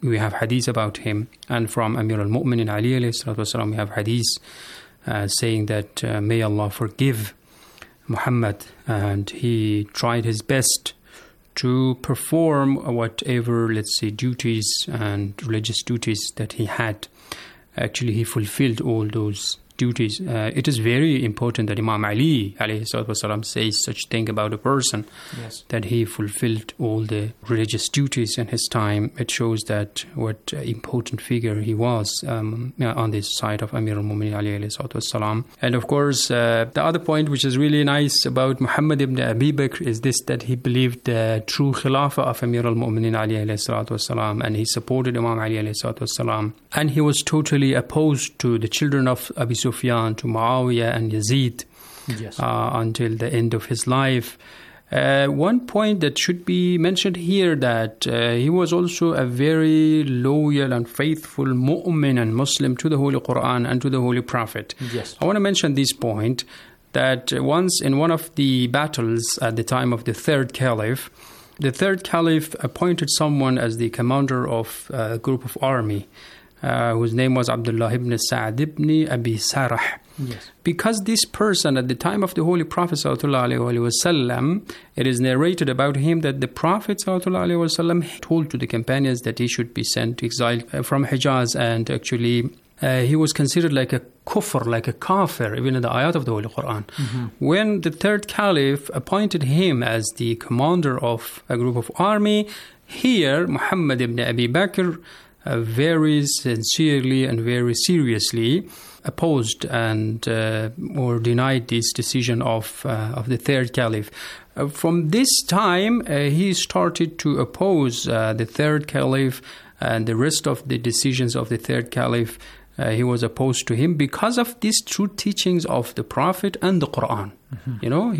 S22: we have hadith about him. And from Amir al-Mu'minin Ali alayhi salatu wasalam, we have hadith saying that may Allah forgive Muhammad, and he tried his best to perform whatever, let's say, duties and religious duties that he had. Actually, he fulfilled all those duties. It is very important that Imam Ali alayhi salatu wasalam says such thing about a person, yes, that he fulfilled all the religious duties in his time. It shows that what important figure he was on this side of Amir al-Mu'minin Ali alayhi salatu wasalam. And of course, the other point which is really nice about Muhammad ibn Abi Bakr is this, that he believed the true Khilafah of Amir al-Mu'minin Ali alayhi salatu wasalam, and he supported Imam Ali alayhi salatu wasalam. And he was totally opposed to the children of Abi Sufyan, to Muawiyah and Yazid, yes, until the end of his life. One point that should be mentioned here, that he was also a very loyal and faithful mu'min and Muslim to the Holy Quran and to the Holy Prophet.
S14: Yes.
S22: I want to mention this point, that once in one of the battles at the time of the third caliph, the third caliph appointed someone as the commander of a group of army, whose name was Abdullah ibn Sa'd ibn Abi Sarah.
S14: Yes.
S22: Because this person at the time of the Holy Prophet ﷺ, it is narrated about him that the Prophet ﷺ told to the companions that he should be sent exiled from Hijaz, and actually he was considered like a kufr, like a kafir, even in the ayat of the Holy Quran.
S14: Mm-hmm.
S22: When the third caliph appointed him as the commander of a group of army, here Muhammad ibn Abi Bakr very sincerely and very seriously opposed and or denied this decision of the third caliph. From this time, he started to oppose the third caliph and the rest of the decisions of the third caliph. He was opposed to him because of these true teachings of the Prophet and the Quran.
S14: Mm-hmm.
S22: You know,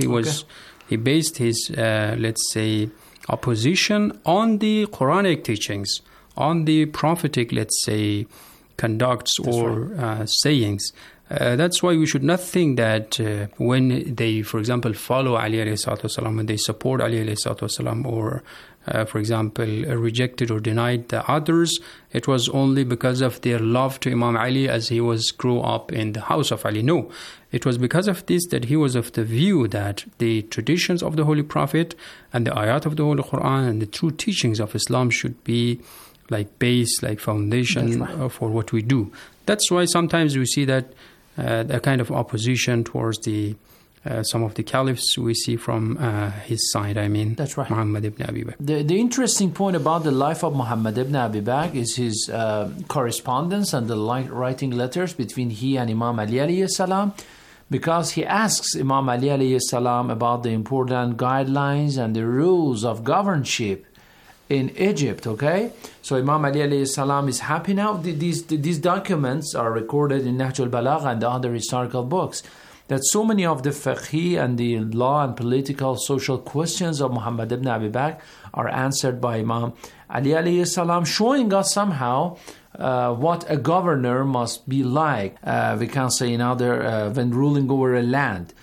S22: he based his let's say opposition on the Quranic teachings, on the prophetic, let's say, conducts or sayings. That's why we should not think that when they, for example, follow Ali alayhi salatu wasalam, when they support Ali alayhi salatu wasalam, or for example, rejected or denied the others, it was only because of their love to Imam Ali as he grew up in the house of Ali. No, it was because of this that he was of the view that the traditions of the Holy Prophet and the ayat of the Holy Quran and the true teachings of Islam should be like base, like foundation for what we do. That's why sometimes we see that a kind of opposition towards the some of the caliphs we see from his side. I mean,
S14: that's right.
S22: Muhammad ibn Abi Bakr.
S14: The interesting point about the life of Muhammad ibn Abi Bakr is his correspondence and the writing letters between he and Imam Ali alayhi salam, because he asks Imam Ali alayhi salam about the important guidelines and the rules of governorship in Egypt. Okay, so Imam Ali alayhi salam is happy now. These documents are recorded in Nahj al-Balagha and the other historical books, that so many of the fiqh and the law and political social questions of Muhammad ibn Abi Bakr are answered by Imam Ali alayhi salam, showing us somehow what a governor must be like. We can say when ruling over a land.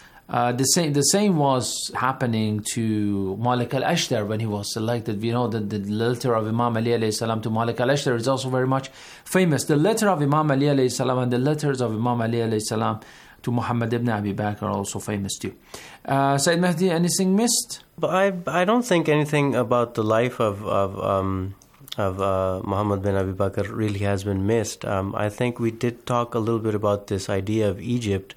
S14: The same was happening to Malik al-Ashtar when he was selected. We know that the letter of Imam Ali alayhi salam to Malik al-Ashtar is also very much famous. The letter of Imam Ali alayhi salam and the letters of Imam Ali alayhi salam to Muhammad ibn Abi Bakr are also famous too. Sayyid Mahdi, anything missed?
S1: But I don't think anything about the life of Muhammad bin Abi Bakr really has been missed. I think we did talk a little bit about this idea of Egypt.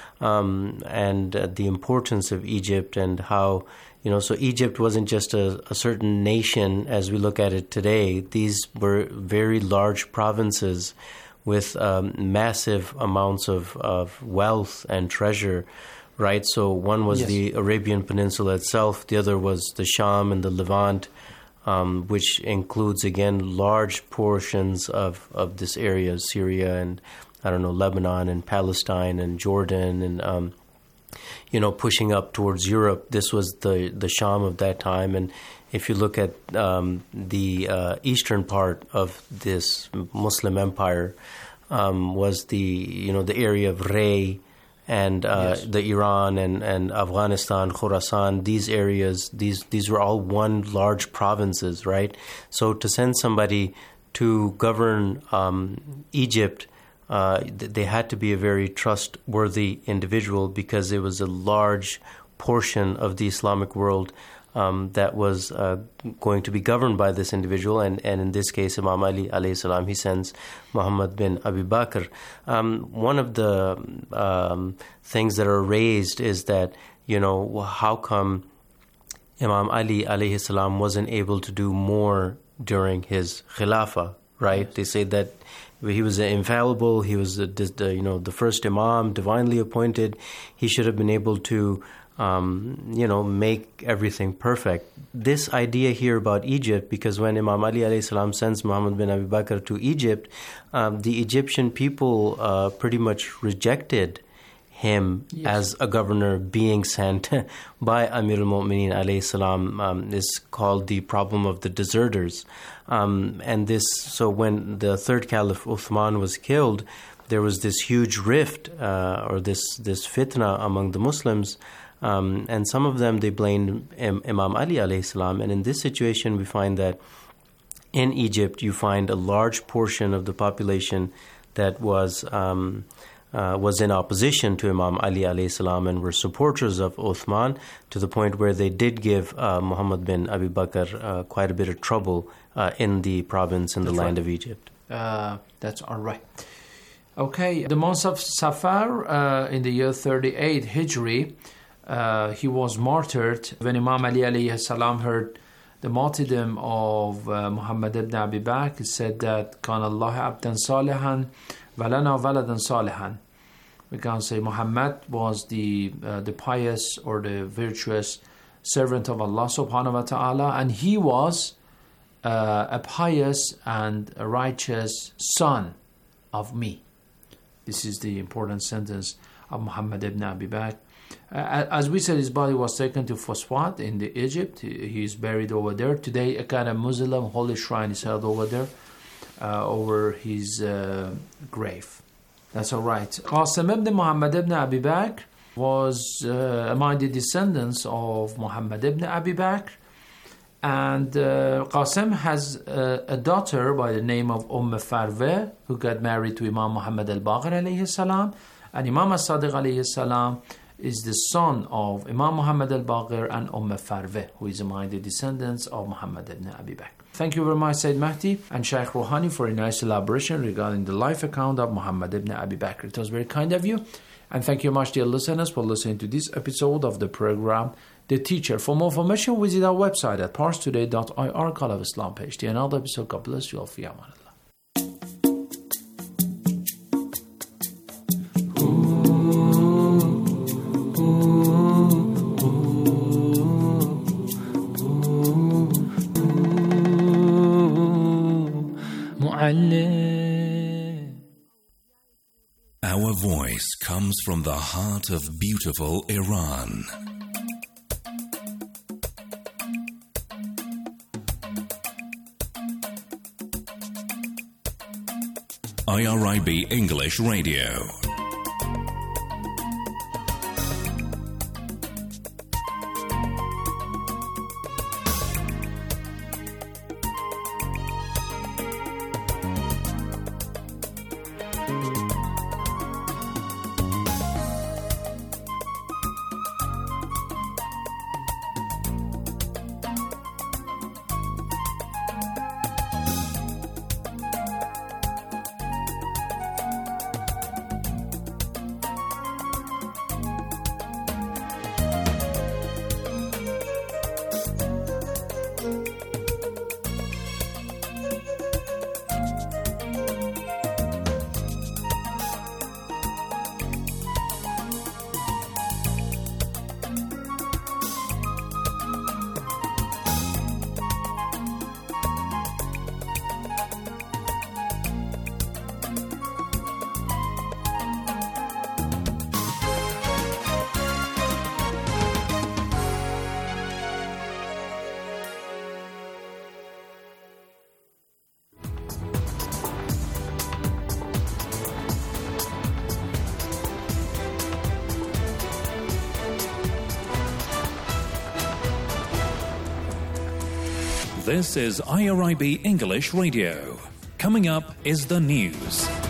S1: And the importance of Egypt, and how, so Egypt wasn't just a certain nation as we look at it today. These were very large provinces with massive amounts of wealth and treasure, right? So one was the Arabian Peninsula itself, the other was the Sham and the Levant, which includes, again, large portions of this area, Syria and Lebanon and Palestine and Jordan and, pushing up towards Europe. This was the Sham of that time. And if you look at the eastern part of this Muslim empire, was the area of Ray and the Iran and Afghanistan, Khorasan, these areas, these were all one large provinces, right? So to send somebody to govern Egypt, they had to be a very trustworthy individual, because it was a large portion of the Islamic world that was going to be governed by this individual, and in this case, Imam Ali alayhi salam, he sends Muhammad bin Abi Bakr. One of the things that are raised is that, how come Imam Ali alayhi salam wasn't able to do more during his Khilafah, right? They say that he was infallible, he was the first Imam, divinely appointed. He should have been able to make everything perfect. This idea here about Egypt, because when Imam Ali alayhi salam sends Muhammad bin Abi Bakr to Egypt, the Egyptian people pretty much rejected him as a governor being sent by Amir al-Mu'mineen alayhi salam. Is called the problem of the deserters. So when the third Caliph Uthman was killed, there was this huge rift or this fitna among the Muslims. And some of them, they blamed Imam Ali alayhi salam. And in this situation, we find that in Egypt, you find a large portion of the population that was in opposition to Imam Ali alayhi salam and were supporters of Uthman, to the point where they did give Muhammad bin Abi Bakr quite a bit of trouble in the province, in the land of Egypt.
S14: That's all right. Okay, the month of Safar in the year 38 Hijri, he was martyred. When Imam Ali alayhi salam heard the martyrdom of Muhammad ibn Abi Bakr, he said that Kan Allah abdan salihan walana waladan salihan. We can say Muhammad was the pious or the virtuous servant of Allah subhanahu wa ta'ala, and he was a pious and a righteous son of me. This is the important sentence of Muhammad ibn Abi Bakr. As we said, his body was taken to Fosfat in Egypt. He is buried over there. Today, a kind of Muslim holy shrine is held over there, over his grave. That's all right. Qasim ibn Muhammad ibn Abi Bakr was among the descendants of Muhammad ibn Abi Bakr. And Qasim has a daughter by the name of Farve, who got married to Imam Muhammad al-Baqir alayhi salam. And Imam al-Sadiq alayhi salam is the son of Imam Muhammad al-Baqir and Farve, who is among the descendants of Muhammad ibn Abi Bakr. Thank you very much, Sayyid Mahdi and Shaykh Rouhani, for a nice elaboration regarding the life account of Muhammad ibn Abi Bakr. It was very kind of you. And thank you much, dear listeners, for listening to this episode of the program, The Teacher. For more information, visit our website at parstoday.ir, Call of Islam page. The another episode. God bless you all. Fi aman Allah.
S3: Our voice comes from the heart of beautiful Iran. IRIB English Radio. This is IRIB English Radio. Coming up is the news.